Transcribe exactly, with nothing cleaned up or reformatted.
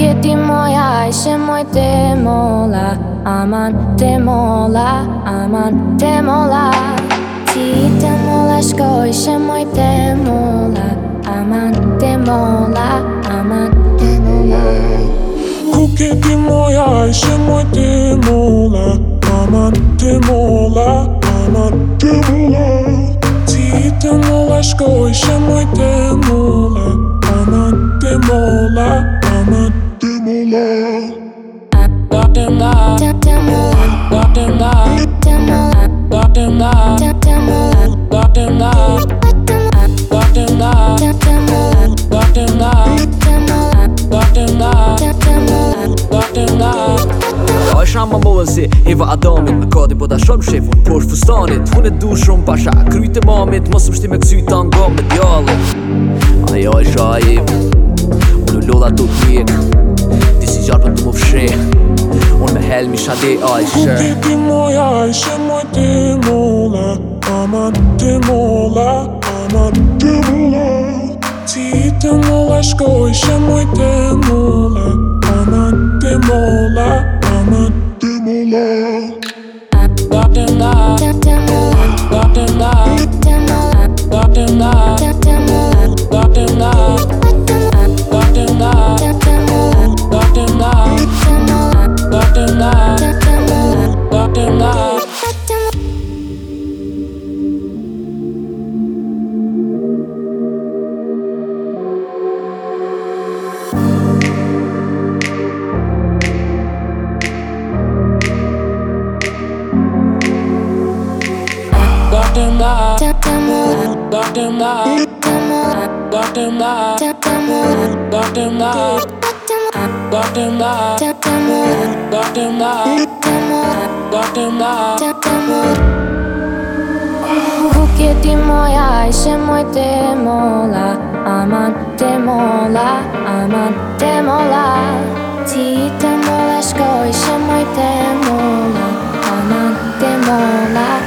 ti moja ishe moj te mola Aman te mola, aman te mola Ti te mola shko ishe moj te mola Aman te mola, aman te mola Kuke ti moja ishe moj te mola Aman te mola, aman te mola Ti te mola shko ishe moj te mola Aman te mola, aman te mola Te mola, te mola, te mola, te mola, te mola, te mola, te mola, te mola, te mola, te mola, te mola, te mola, te mola Ja, është ama mozi, Eva Adamit Me kadi po da shumë shefun Por fustanit, hun e du shumë pasha Kryt e mamit, mos më shti me kësyta nga me djallit Aja është ajiv Unë u lodha të t'mjek Ti si gjarë për të më fshe Unë me helmi shade ajshe Kuke ti moja ishe moj te mola Aman te mola, aman te mola Ti te mola shko ishe moj te mola Aman te mola, aman te mola Te mola, te mola, te mola, te mola, te mola, te mola, te Kuke ti moja ishe moj te mola Aman te mola, aman te mola Ti te mola shko ishe moj te mola Aman te mola